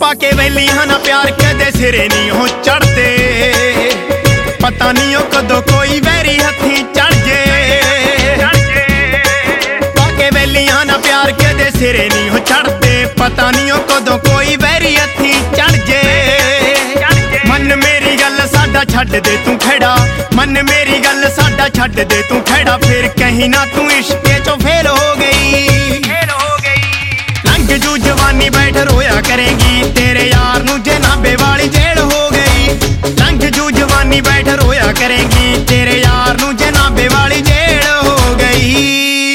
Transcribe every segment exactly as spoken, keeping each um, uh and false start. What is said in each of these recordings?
पाके वैलियां ना प्यार कदे सिरे नहीं हो चढ़ते, पता नहीं कदों कोई वैरी हथी चढ़ जे। पाके वैलियां ना प्यार कदे सिरे नहीं हो चढ़ते, पता नहीं कदों कोई वैरी हथी चढ़ जे। मन मेरी गल साडा छड्ड दे तू खड़ा, मन मेरी गल साडा छड्ड दे तू खड़ा, फिर कहीं ना तू इश्के चो फेल हो गई। लंघ जू जवानी बैठ रोया करेंगी, तेरे यार नू जनाबे वाली जेल हो गई। लंघ जू जवानी बैठ रोया करेंगी, तेरे यार नू जनाबे वाली जेल हो गई।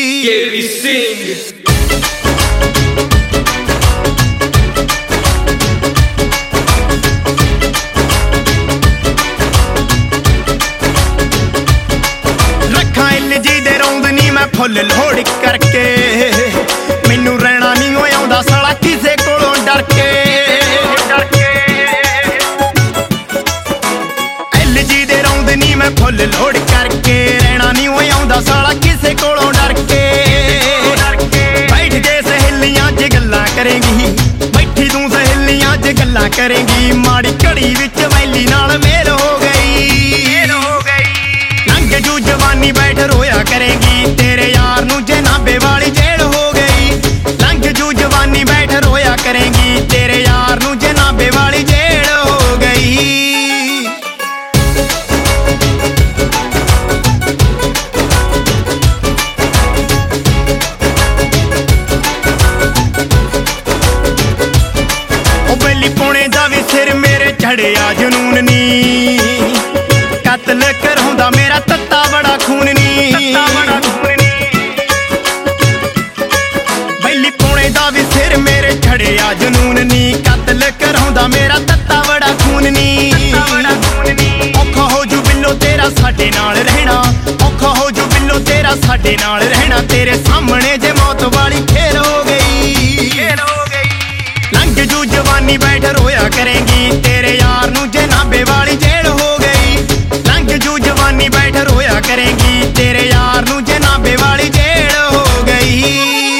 रखा इल जी दे रौंद नी मैं फुल लोड़ करके, मैनू रहना नहीं हो आउंदा साला किसे कोलों डर के। इल जी दे रौंद नी मैं फुल लोड़ करके, रहना नहीं हो आउंदा साला किसे कोलों डर के। बैठ के सहेलियां च गल्लां करेंगी, बैठी तू सहेलियां च गल्लां करेंगी, माड़ी घड़ी विच वैली नाल मेल हो गई। लंघ जू जवानी बैठ रोया करेंगी, तेरे यार नू जनाबे वाली जेल हो गई। लंघ जू जवानी बैठ रोया करेंगी, तेरे यार नू जनाबे वाली जेल हो गई। ओ बेली पौने दा भी सिर मेरे चढ़िया जनून नी, कतल कराउंदा मेरा तत्ता बड़ा खून नी। बैली पौने दा भी सिर मेरे छड़िया जनून नी, कतल कराउंदा मेरा तत्ता बड़ा खून नी। औखा हो जू बिल्लो तेरा साडे नाल रहना, औखा हो जू बिल्लो तेरा साडे नाल रहना, तेरे सामने जे मौत वाली खेल हो गई। लंघ जू जवानी बैठ रोया करेंगी, तेरे यार नू जनाबे वाली जेल हो गई। लंघ जू जवानी बैठ रोया करेंगी, तेरे यार नू जनाबे वाली जेल हो गई।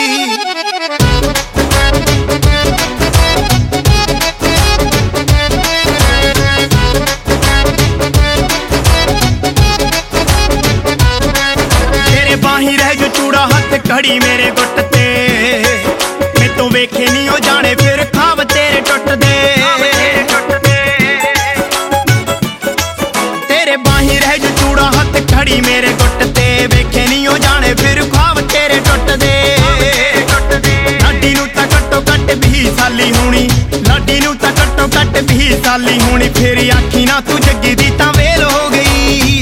तेरे बाही रह जो चूड़ा हथ घड़ी मेरे गुट ते, मैं तो वेखे नहीं हो जाने फिर खाब तेरे टुट दे। तेरे बाही रह जो चूड़ा हथ घड़ी मेरे गुट ते, वेखे नहीं हो जाने फिर खाब तेरे टुट दे। लाडी नू तां घट्टो घट भी साली होनी, लाडी नू तां घट्टो घट भी साली होनी, फिर आखी ना तू जग्गी दी तां वेल हो गई।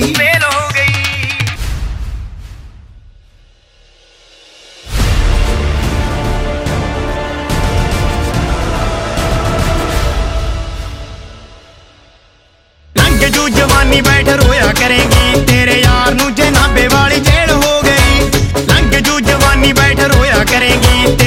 लंघ जू जवानी बैठ रोया करेंगी, तेरे यार नू जनाबे वाली जेल हो गई। लंघ जू जवानी बैठ रोया करेंगी।